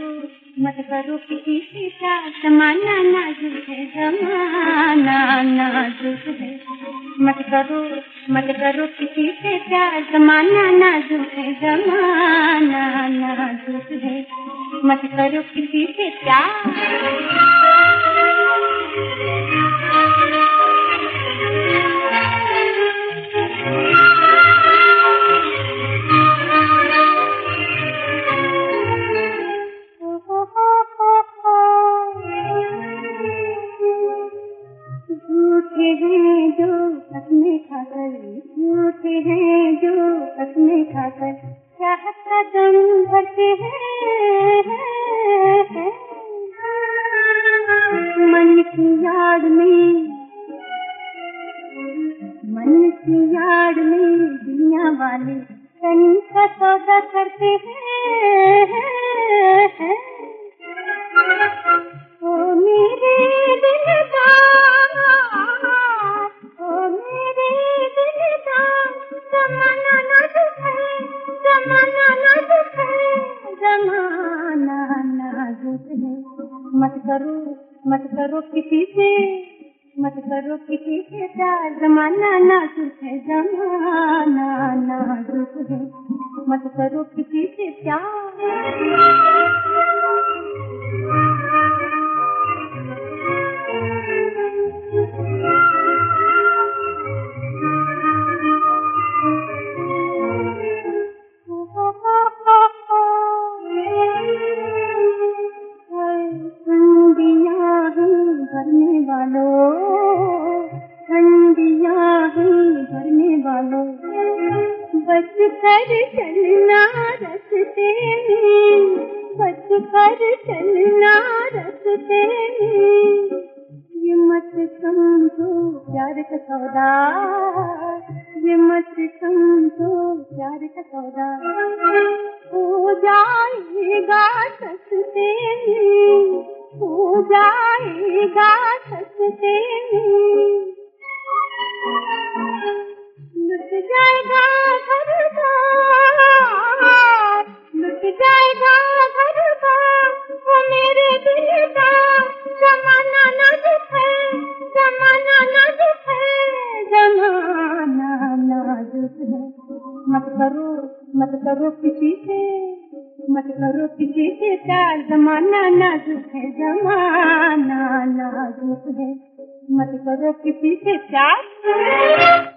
करो मत करो किसी से प्यार, जमाना नाजुक है, जमाना नाजुक है। मत करो किसी से प्यार, जमाना नाजुक है, जमाना नाजुक है। मत करो किसी से प्यार। झूठे हैं जो कसमें खाकर, झूठे हैं जो कसमें खाकर, चाहत का दम भरते हैं। मन की याद में दुनिया वाले तन का सौदा करते हैं। ओ मेरे दिलदार, ओ मेरे दिलदार, ज़माना नाजुक है, ज़माना नाजुक है, ज़माना नाजुक है। मत करो किसी से प्यार, ज़माना नाजुक है, ज़माना नाजुक है। मत करो किसी से प्यार। ठंडियां हैं भरने वालों, बच कर चलना रास्ते में, बच कर चलना रास्ते में। ये मत समझो प्यार का सौदा, ये मत समझो प्यार का सौदा, हो जाएगा सस्ते में, हो जाएगा सस्ते में। लुट जाएगा घर बार, लुट जाएगा घर बार, वो मेरे दिल का ज़माना नाजुक है, ज़माना नाजुक है, ज़माना नाजुक है। मत करो किसी से प्यार, ज़माना नाजुक है, ज़माना नाजुक है। मत करो किसी से प्यार।